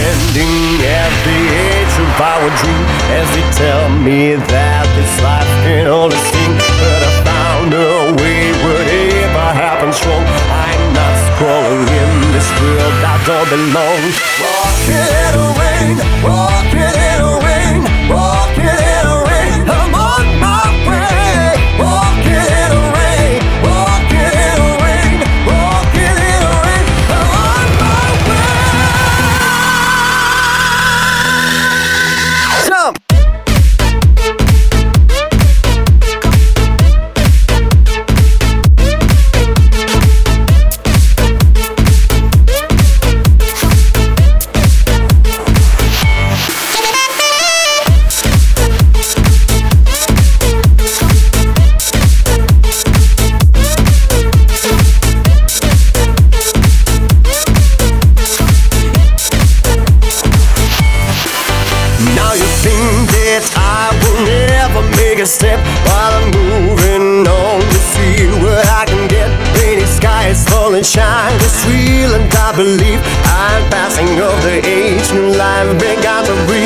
Standing at the edge of our dream, as they tell me that this life can only sing. But I found a way, whatever happens wrong, I'm not scrolling in this world I don't belong. Walking in the rain, walking in the rain, walking in the rain, I'm on my way. Walking in the rain, walking in the rain, walking in the rain, I'm on my way. Jump! Now you think that I will never make a step, while I'm moving on to see what I can get. Rainy skies falling, shine, it's real and I believe I'm passing of the age. New life began to breathe.